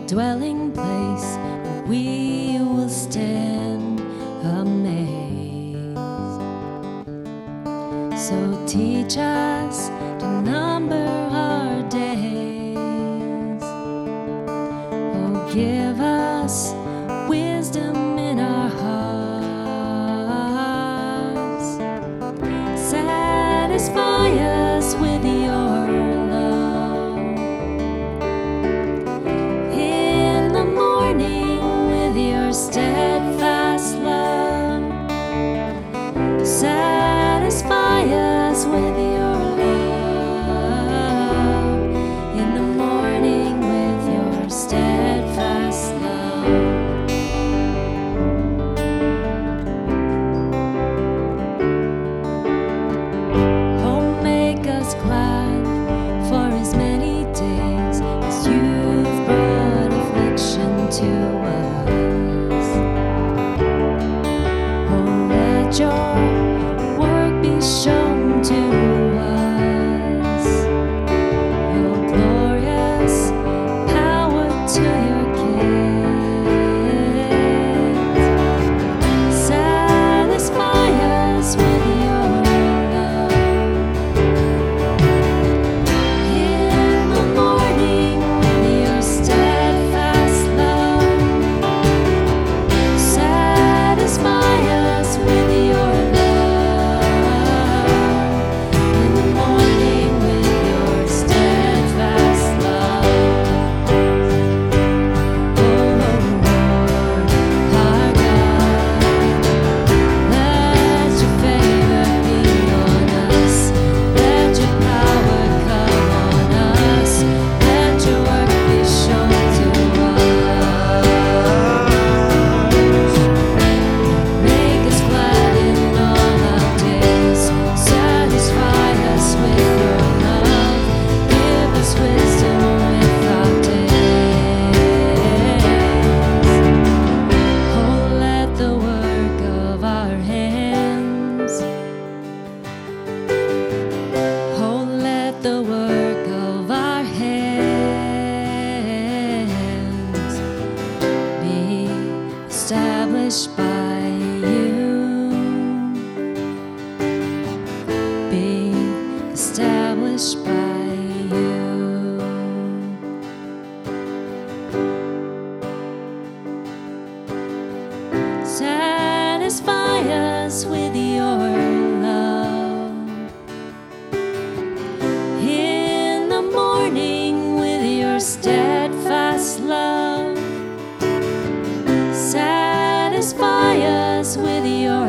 dwelling place, and we will stand amazed. So teach us to number our days. Oh, give us wisdom in our hearts. Satisfy us with your love. In the morning with your steadfast love. Satisfy us with your love. In the morning with your steadfast love. Oh, make us glad for as many days as you've brought affliction to us. Oh, let your work be shown to us. Your glorious power to your kids. Satisfy us with your love. In the morning with your steadfast love. Satisfy us with your love. In the morning with your steadfast love. Oh Lord, our God, let your favor be on us. Let your power come on us. Let your work be shown to us. Make us glad in all our days. Satisfy us with your love. Give us wisdom with our days. Oh, let the work of our hands. Oh, let the work of our hands be established by you. Be established by you. Satisfy us with your love. In the morning with your steadfast love. Satisfy us with your